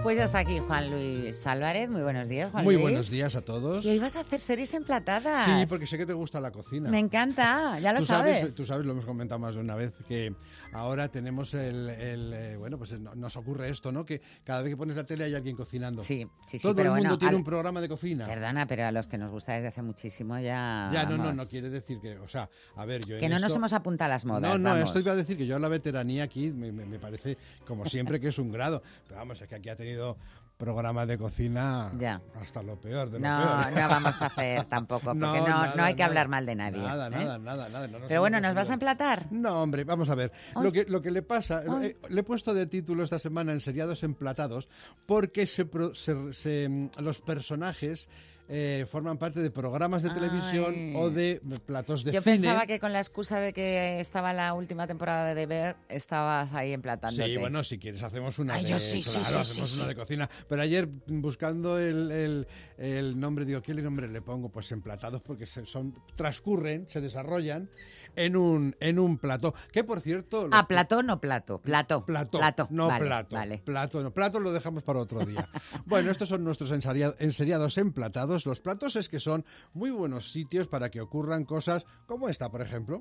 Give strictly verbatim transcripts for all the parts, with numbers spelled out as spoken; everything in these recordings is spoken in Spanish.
Pues hasta aquí Juan Luis Álvarez. Muy buenos días, Juan Muy Luis. buenos días a todos. Y hoy vas a hacer series emplatadas. Sí, porque sé que te gusta la cocina. Me encanta, ya lo tú sabes. sabes. Tú sabes, lo hemos comentado más de una vez, que ahora tenemos el... el eh, bueno, pues nos ocurre esto, ¿no? Que cada vez que pones la tele hay alguien cocinando. Sí, sí, sí. Todo pero el mundo bueno, tiene al... un programa de cocina. Perdona, pero a los que nos gusta desde hace muchísimo ya... Ya, no, vamos. no, no quiere decir que... O sea, a ver, yo en Que no esto... nos hemos apuntado a las modas, No, no, vamos. esto iba a decir que yo la veteranía aquí me, me, me parece, como siempre, que es un grado. Pero vamos, es que aquí ha tenido... programa de cocina ya. hasta lo peor de lo no, peor. No vamos a hacer tampoco, porque no, no, nada, no hay que nada, hablar mal de nadie. Nada, ¿eh? nada, nada, nada. No nos Pero bueno, ¿nos cocido. vas a emplatar? No, hombre, vamos a ver. Lo que, lo que le pasa, eh, le he puesto de título esta semana en Seriados Emplatados porque se, pro, se, se, los personajes... Eh, forman parte de programas de televisión Ay. o de platos de Yo cine. Yo pensaba que con la excusa de que estaba la última temporada de Ver, estabas ahí emplatándote. Sí, bueno, si quieres hacemos una Ay, de... yo sí, claro, sí, sí, hacemos sí, una sí. de cocina. Pero ayer, buscando el, el, el nombre, digo, ¿qué nombre le pongo? Pues emplatados, porque se, son transcurren, se desarrollan en un, en un plató. Que, por cierto... Ah, plató, no plato. Plato. Plato, plato. no vale, plato. Vale. Plato, no, plato lo dejamos para otro día. Bueno, estos son nuestros enseriados, enseriados emplatados. Los platos es que son muy buenos sitios para que ocurran cosas como esta, por ejemplo.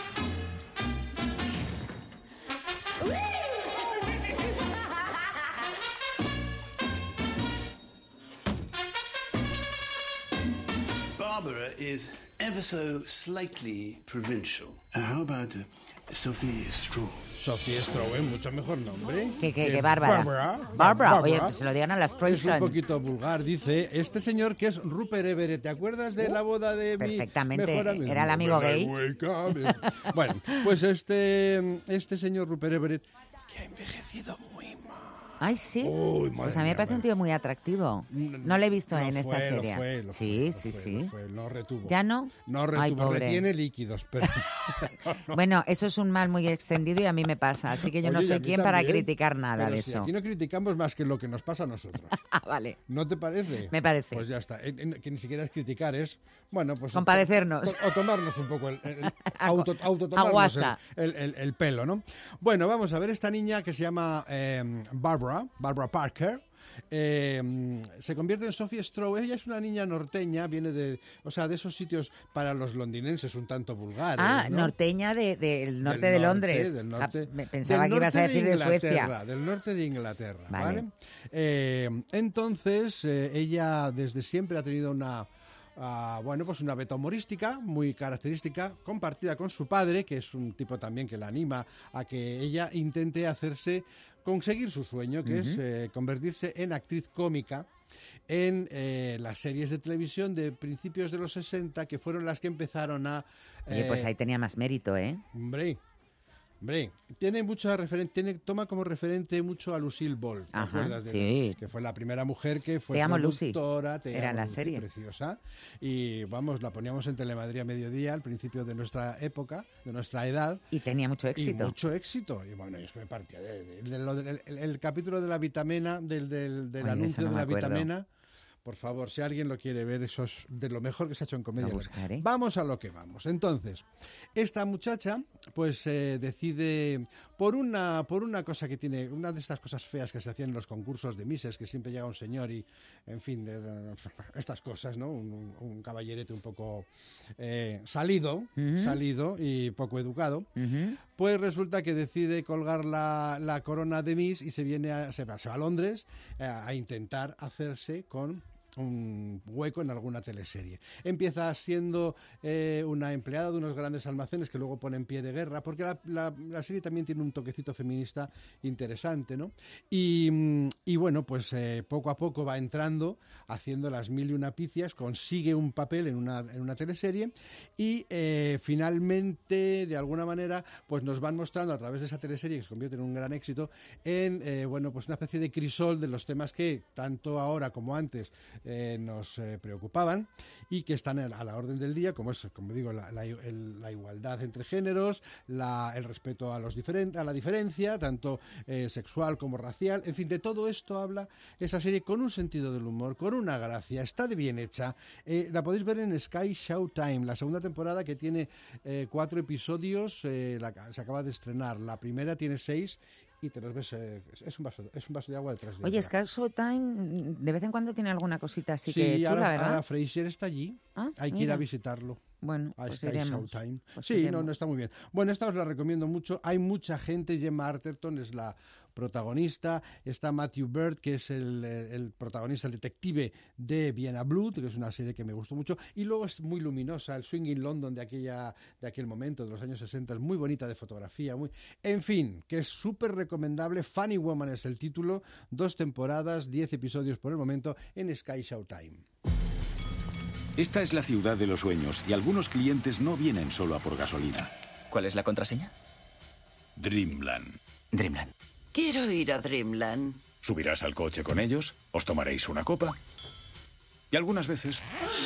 Barbara is ever so slightly provincial. Uh, how about uh, Sophie Stroh? Sophie Stroh, mucho mejor nombre. Que, que, que Bárbara. Bárbara. Bárbara. Oye, pues se lo digan a las Stroh. Es un poquito vulgar, dice este señor que es Rupert Everett. ¿Te acuerdas de uh, la boda de mi perfectamente. mejor amigo? Era el amigo gay. Bueno, pues este, este señor Rupert Everett, que ha envejecido muy mal. Ay, sí. Uy, pues a mí me parece un tío muy atractivo. No lo he visto lo en fue, esta serie. Lo fue, lo sí, fue, sí, lo sí. Fue, no retuvo. ¿Ya no? No retuvo, Ay, pobre. Retiene líquidos, pero... no, no. Bueno, eso es un mal muy extendido y a mí me pasa, así que yo Oye, no soy quien también, para criticar nada pero de si eso. Aquí no criticamos más que lo que nos pasa a nosotros. Ah, vale. ¿No te parece? Me parece. Pues ya está. Que ni siquiera es criticar, es... Bueno, pues... Compadecernos. O, o tomarnos un poco el... el auto, auto tomarnos el, el, el, el pelo, ¿no? Bueno, vamos a ver esta niña que se llama eh, Barbara, Barbara Parker. Eh, se convierte en Sophie Stroh. Ella es una niña norteña, viene de, o sea, de esos sitios para los londinenses un tanto vulgares. Ah, ¿no? norteña del de, de norte del de norte, Londres. Del norte, ah, pensaba del que ibas a decir de, de Suecia. Del norte de Inglaterra, ¿vale? Vale. Eh, entonces, eh, ella desde siempre ha tenido una... Uh, bueno, pues una beta humorística muy característica, compartida con su padre, que es un tipo también que la anima a que ella intente hacerse, conseguir su sueño, que uh-huh. es eh, convertirse en actriz cómica en eh, las series de televisión de principios de los sesenta, que fueron las que empezaron a... Eh, Oye, pues ahí tenía más mérito, ¿eh? Hombre... Hombre, tiene mucha referen- tiene, toma como referente mucho a Lucille Ball, ¿te Ajá, acuerdas? De sí. Que fue la primera mujer que fue Te amo, productora, Lucy. Te Era amo, la Lucy, serie. Preciosa. Y vamos, la poníamos en Telemadrid a mediodía al principio de nuestra época, de nuestra edad. Y tenía mucho éxito. Y mucho éxito. Y bueno, es que me partía de, de, de, de, de, el, el capítulo de la vitamina, del, del, del Ay, anuncio no de la acuerdo. vitamina. Por favor, si alguien lo quiere ver, eso es de lo mejor que se ha hecho en comedia. Buscaré. Vamos a lo que vamos. Entonces, esta muchacha, pues eh, decide, por una, por una cosa que tiene, una de estas cosas feas que se hacían en los concursos de Misses, que siempre llega un señor y, en fin, de, de, estas cosas, ¿no? Un, un caballerete un poco eh, salido, uh-huh. salido y poco educado. Uh-huh. Pues resulta que decide colgar la, la corona de Miss y se viene a, se va, se va a Londres eh, a intentar hacerse con un hueco en alguna teleserie. Empieza siendo eh, una empleada de unos grandes almacenes que luego pone en pie de guerra, porque la, la, la serie también tiene un toquecito feminista interesante, ¿no? Y, y bueno, pues eh, poco a poco va entrando, haciendo las mil y una picias, consigue un papel en una, en una teleserie y eh, finalmente, de alguna manera, pues nos van mostrando a través de esa teleserie, que se convierte en un gran éxito, en, eh, bueno, pues una especie de crisol de los temas que, tanto ahora como antes, Eh, nos eh, preocupaban y que están a la orden del día, como es, como digo, la, la, el, la igualdad entre géneros, la, el respeto a, los diferen, a la diferencia, tanto eh, sexual como racial, en fin, de todo esto habla esa serie con un sentido del humor, con una gracia, está de bien hecha. Eh, la podéis ver en Sky Showtime, la segunda temporada que tiene eh, cuatro episodios, eh, la, se acaba de estrenar, la primera tiene seis y te los ves, eh, es un vaso es un vaso de agua de tres litros. Oye, Sky Showtime de vez en cuando tiene alguna cosita así sí, que chula, ahora, ¿verdad? ahora Frasier está allí, Ah, hay que mira. ir a visitarlo. Bueno, A pues Sky iremos. Showtime. Pues sí, iremos. no, no está muy bien. Bueno, esta os la recomiendo mucho. Hay mucha gente. Gemma Arterton es la protagonista. Está Matthew Bird, que es el, el protagonista, el detective de Vienna Blood, que es una serie que me gustó mucho. Y luego es muy luminosa. El Swinging London de aquella de aquel momento, de los años sesenta, es muy bonita de fotografía. Muy... En fin, que es súper recomendable. Funny Woman es el título. Dos temporadas, diez episodios por el momento en Sky Showtime. Esta es la ciudad de los sueños y algunos clientes no vienen solo a por gasolina. ¿Cuál es la contraseña? Dreamland. Dreamland. Quiero ir a Dreamland. Subirás al coche con ellos, os tomaréis una copa y algunas veces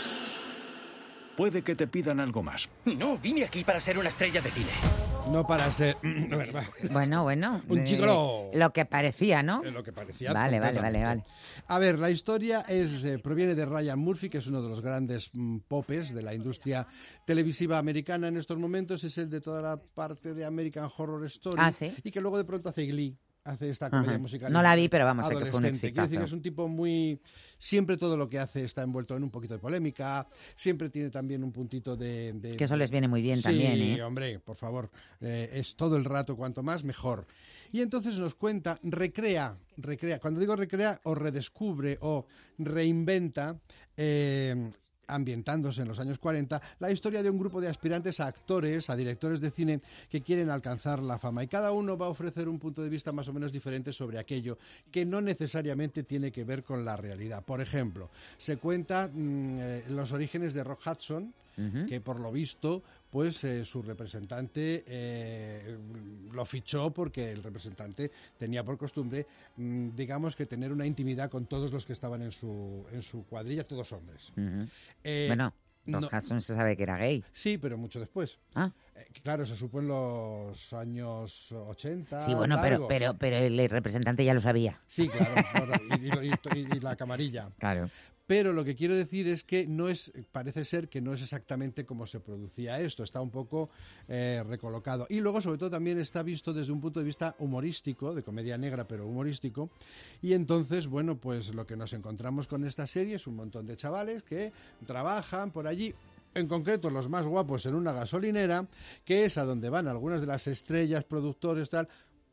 puede que te pidan algo más. No, vine aquí para ser una estrella de cine. No para ser... Bueno, bueno. Un eh, chicolo. Lo que parecía, ¿no? Es lo que parecía. Vale, vale, vale, completamente. vale. A ver, la historia es eh, proviene de Ryan Murphy, que es uno de los grandes mm, popes de la industria televisiva americana en estos momentos. Es el de toda la parte de American Horror Story. Ah, ¿sí? Y que luego de pronto hace Glee. Hace esta comedia Ajá. musical. No la vi, pero vamos, sé que fue un adolescente. Quiero decir exitazo. que es un tipo muy... Siempre todo lo que hace está envuelto en un poquito de polémica. Siempre tiene también un puntito de... de Que eso les viene muy bien sí, también, ¿eh? hombre, por favor. Eh, es todo el rato, cuanto más, mejor. Y entonces nos cuenta, recrea, recrea. Cuando digo recrea, o redescubre, o reinventa... Eh, ambientándose en los años cuarenta, la historia de un grupo de aspirantes a actores, a directores de cine que quieren alcanzar la fama. Y cada uno va a ofrecer un punto de vista más o menos diferente sobre aquello que no necesariamente tiene que ver con la realidad. Por ejemplo, se cuenta mmm, eh, los orígenes de Rock Hudson, uh-huh. que por lo visto pues eh, su representante eh, lo fichó porque el representante tenía por costumbre, mmm, digamos, que tener una intimidad con todos los que estaban en su, en su cuadrilla, todos hombres. Uh-huh. Eh, bueno, Rock no, Hudson se sabe que era gay. Sí, pero mucho después. Ah. Eh, claro, se supo en los años ochenta. Sí, bueno, pero, pero, pero el representante ya lo sabía. Sí, claro. y, y, y, y la camarilla. Claro. Pero lo que quiero decir es que no es, parece ser que no es exactamente como se producía esto, está un poco eh, recolocado. Y luego, sobre todo, también está visto desde un punto de vista humorístico, de comedia negra, pero humorístico. Y entonces, bueno, pues lo que nos encontramos con esta serie es un montón de chavales que trabajan por allí. En concreto, los más guapos en una gasolinera, que es a donde van algunas de las estrellas, productores, tal,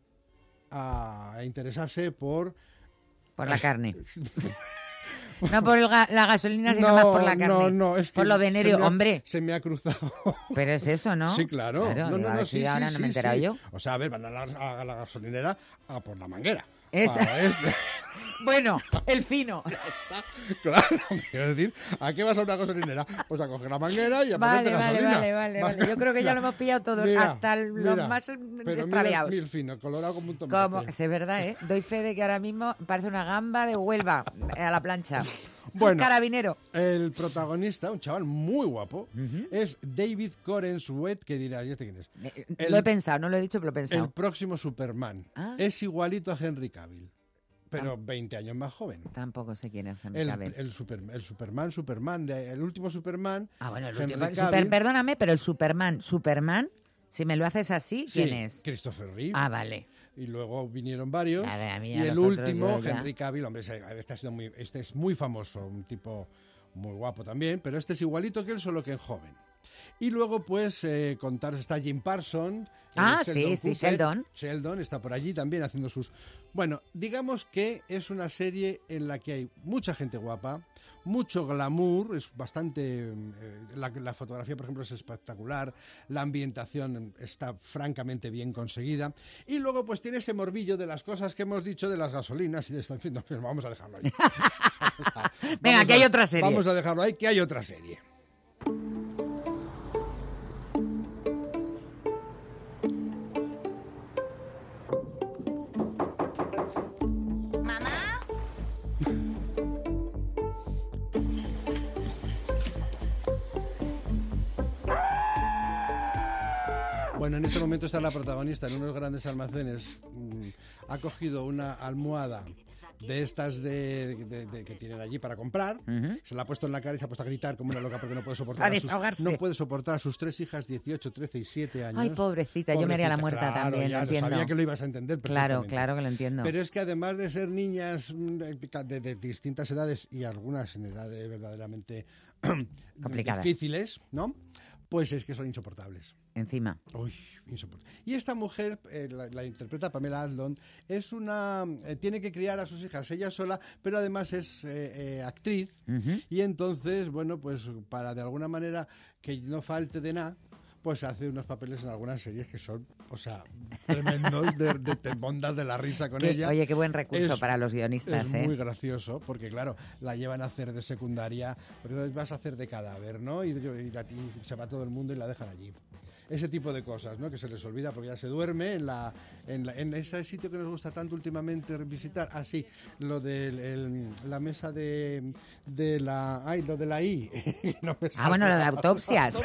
a interesarse por... Por la carne. No por el ga- la gasolina, sino no, más por la carne. No, no, es que por lo venéreo, se me ha, hombre. Se me ha cruzado. Pero es eso, ¿no? Sí, claro. claro no, no, no, sí, ahora sí, no me he sí, enterado sí. yo. O sea, a ver, van a la, a la gasolinera a por la manguera. Esa. Bueno, el fino. Claro, quiero decir, ¿a qué vas a una gasolinera? Pues a coger la manguera y a vale, ponerte vale, gasolina. Vale, vale, vale. Yo creo que ya lo hemos pillado todos, mira, hasta los mira, más pero extraviados. Mira, el fino, colorado como un tomate. Como, es verdad, ¿eh? Doy fe de que ahora mismo parece una gamba de Huelva a la plancha. Bueno, carabinero. El protagonista, un chaval muy guapo, uh-huh. es David Coren Sweat, que dirás, ¿y este quién es? El, lo he pensado, no lo he dicho, pero lo he pensado. El próximo Superman. Ah. Es igualito a Henry Cavill. Pero ah. veinte años más joven. Tampoco sé quién es Henry el, Cavill. El, super, el Superman, Superman, el último Superman. Ah, bueno, el último. Super, perdóname, pero el Superman, Superman, si me lo haces así, ¿quién sí, es? Christopher Reeve. Ah, vale. Y luego vinieron varios. A ver, a mí, y a el nosotros, último, ya... Henry Cavill, hombre, este, ha sido muy, este es muy famoso, un tipo muy guapo también, pero este es igualito que él, solo que en joven. Y luego, pues, eh, contaros, está Jim Parsons. Ah, sí, Sheldon sí, Cooper. Sheldon. Sheldon está por allí también haciendo sus... Bueno, digamos que es una serie en la que hay mucha gente guapa, mucho glamour, es bastante... Eh, la, la fotografía, por ejemplo, es espectacular, la ambientación está francamente bien conseguida, y luego, pues, tiene ese morbillo de las cosas que hemos dicho de las gasolinas y de esto. En fin, no, vamos a dejarlo ahí. a, Venga, que hay otra serie. Vamos a dejarlo ahí, que hay otra serie. Bueno, en este momento está la protagonista en unos grandes almacenes. Mmm, ha cogido una almohada de estas de, de, de que tienen allí para comprar. Uh-huh. Se la ha puesto en la cara y se ha puesto a gritar como una loca porque no puede soportar a, a desahogarse. sus, no puede soportar a sus tres hijas, dieciocho, trece y siete años. Ay, pobrecita, pobrecita. Yo me haría la muerta claro, también, ya lo entiendo. Sabía que lo ibas a entender perfectamente. Claro, claro que lo entiendo. Pero es que además de ser niñas de, de, de distintas edades y algunas en edades verdaderamente complicadas, difíciles, ¿no? Pues es que son insoportables. Encima. Uy, insoportable. Y esta mujer, eh, la, la interpreta Pamela Adlon, es una eh, tiene que criar a sus hijas ella sola, pero además es eh, eh, actriz. Uh-huh. Y entonces, bueno, pues para de alguna manera que no falte de nada, pues hace unos papeles en algunas series que son, o sea, tremendos, de, de, te mondas de la risa con ¿Qué, ella. Oye, qué buen recurso es, para los guionistas, es ¿eh? muy gracioso, porque claro, la llevan a hacer de secundaria, pero entonces vas a hacer de cadáver, ¿no? Y, y, y se va todo el mundo y la dejan allí. Ese tipo de cosas, ¿no? Que se les olvida porque ya se duerme en la en, la, en ese sitio que nos gusta tanto últimamente visitar. Ah, sí, lo de la mesa de, de la... Ay, lo de la I. No me ah, bueno, lo de autopsias.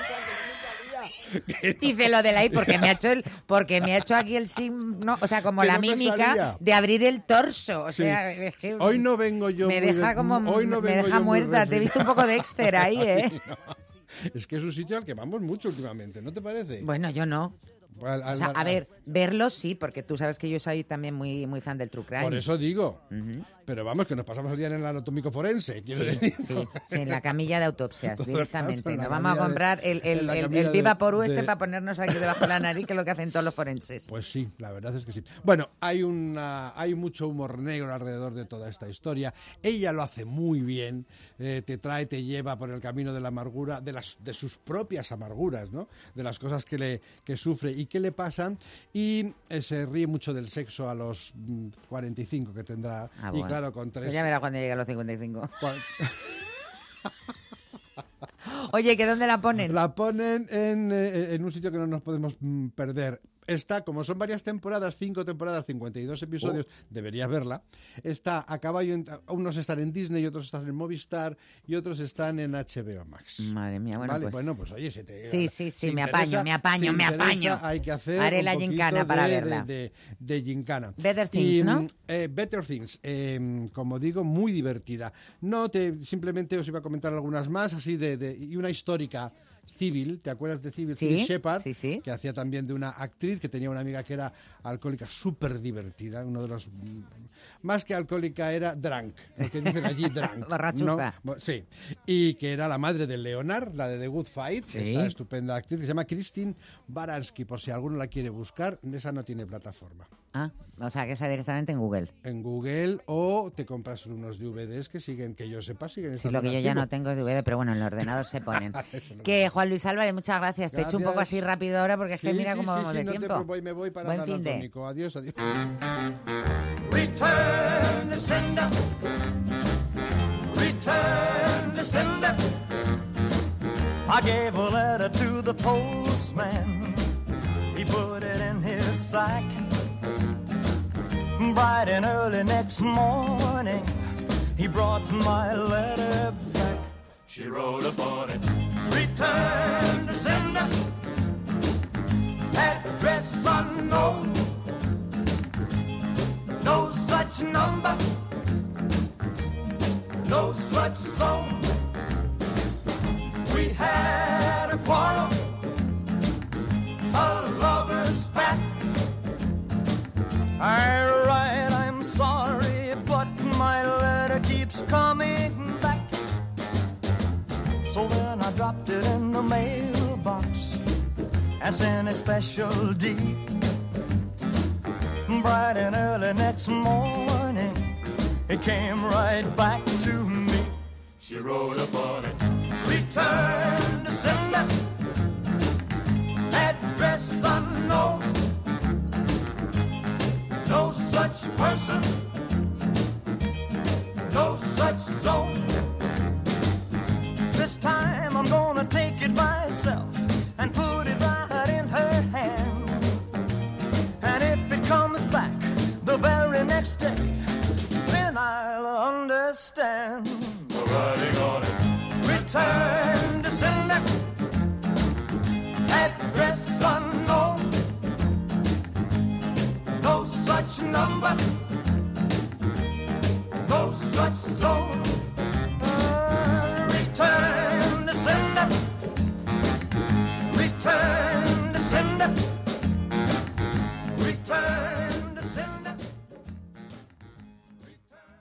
Dice lo de la I porque me ha hecho el porque me ha hecho aquí el signo, o sea, como que la no mímica de abrir el torso, o sea, sí. es que hoy no vengo yo me deja de, como hoy no me deja muerta, te he visto un poco de Dexter ahí, ¿eh? Ay, no. Es que es un sitio al que vamos mucho últimamente, ¿no te parece? Bueno, yo no. Al, al, o sea, a ver, verlo sí, porque tú sabes que yo soy también muy muy fan del True Crime. Por eso digo. Uh-huh. Pero vamos, que nos pasamos el día en el anatómico forense. Quiero sí, decir. Sí, sí, en la camilla de autopsias, directamente. Nos vamos a comprar el, el, el, el Viva Porú de... este para ponernos aquí debajo de la nariz, que es lo que hacen todos los forenses. Pues sí, la verdad es que sí. Bueno, hay, una, hay mucho humor negro alrededor de toda esta historia. Ella lo hace muy bien. Eh, te trae, te lleva por el camino de la amargura, de, las, de sus propias amarguras, ¿no? De las cosas que, le, que sufre y que le pasan. Y eh, se ríe mucho del sexo a los mm, cuarenta y cinco que tendrá. Ah, y bueno. claro, con tres... Pues ya verá cuando llegue a los cincuenta y cinco. Oye, ¿que dónde la ponen? La ponen en, eh, en un sitio que no nos podemos mm, perder. Está, como son varias temporadas, cinco temporadas, cincuenta y dos episodios, oh. deberías verla. Está a caballo, en, unos están en Disney, otros están en Movistar y otros están en H B O Max. Madre mía, bueno, vale, pues... bueno, pues oye, si te... Sí, sí, sí, si me apaño, me apaño, si me apaño. Hay que hacer Haré un la gincana de, para de, verla. De, de, de gincana. Better Things, y, ¿no? Eh, Better Things, eh, como digo, muy divertida. No, te simplemente os iba a comentar algunas más, así de, de y una histórica. Civil, ¿te acuerdas de Civil? Sí, Civil Shepard, sí, sí. Que hacía también de una actriz que tenía una amiga que era alcohólica, súper divertida, uno de los... Más que alcohólica era drunk, lo que dicen allí drunk. Borrachuza. ¿No? Sí, y que era la madre de Leonard, la de The Good Fight, sí. Esta estupenda actriz que se llama Christine Baranski, por si alguno la quiere buscar, esa no tiene plataforma. Ah, o sea, que está directamente en Google. En Google, o te compras unos D V Ds que siguen, que yo sepa, siguen Sí, lo que yo ya no tengo es D V D, pero bueno, en el ordenador se ponen. no que Juan Luis Álvarez, muchas gracias. gracias. Te he hecho un poco así rápido ahora porque sí, es que mira sí, cómo sí, vamos sí, de no tiempo. Te preocupes, me voy para Buen el fin de. anatómico. Adiós, adiós. Return to sender. Return to sender. I gave a letter to the postman. He put it in his sack. Bright and early next morning, he brought my letter back. She wrote upon it, return to sender, address unknown, no such number, no such zone. We had a quarrel, a lover's spat. I write, I'm sorry, but my letter keeps coming back. So then I dropped it in the mailbox and sent a special D. Bright and early next morning, it came right back to me. She wrote upon it, return to sender, address unknown. No such person